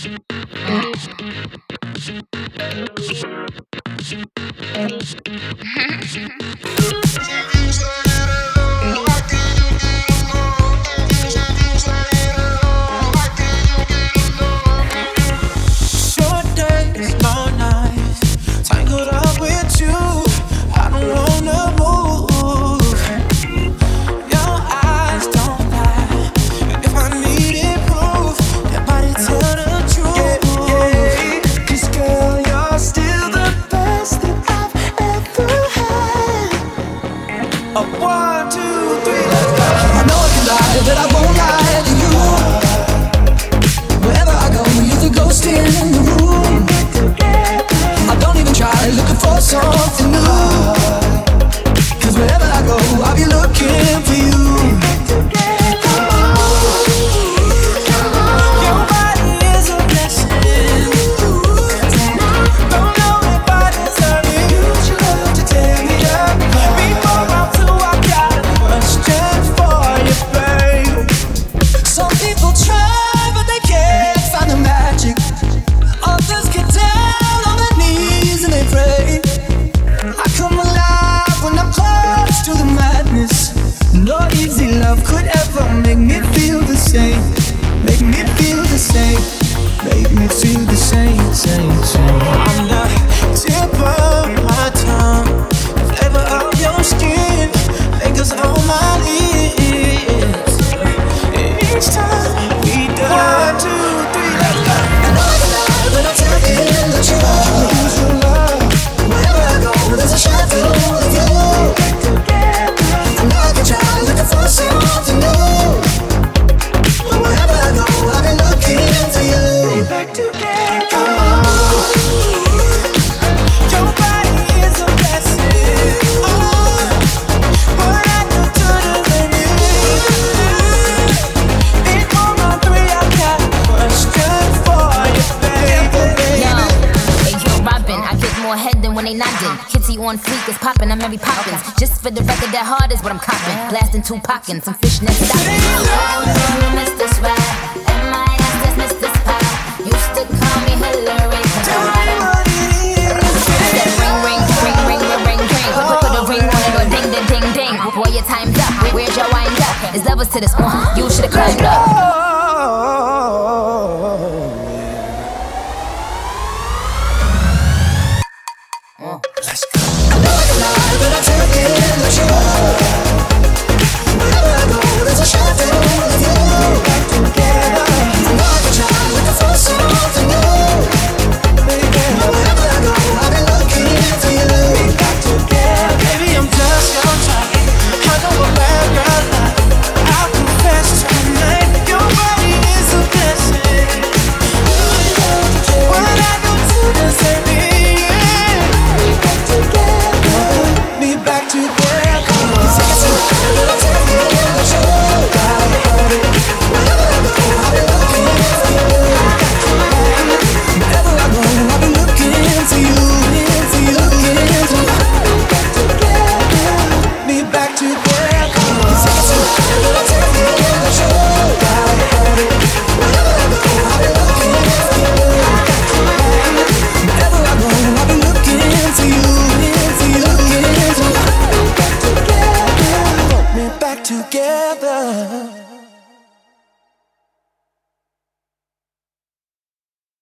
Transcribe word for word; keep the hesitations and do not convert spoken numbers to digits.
On fleek is poppin', I'm Mary Poppins. Just for the record, that hard is what I'm coppin'. Blasting two pockets, some fishnet stockings. Mister Swag, M I S, that's Mister Spy. Used to call me Hillary. Ring, ring, ring, ring, ring, ring, ring. Put, put a ring on it or ding, ding, ding, ding. Boy, your time's up. Where's your wind up? It's levels to this one.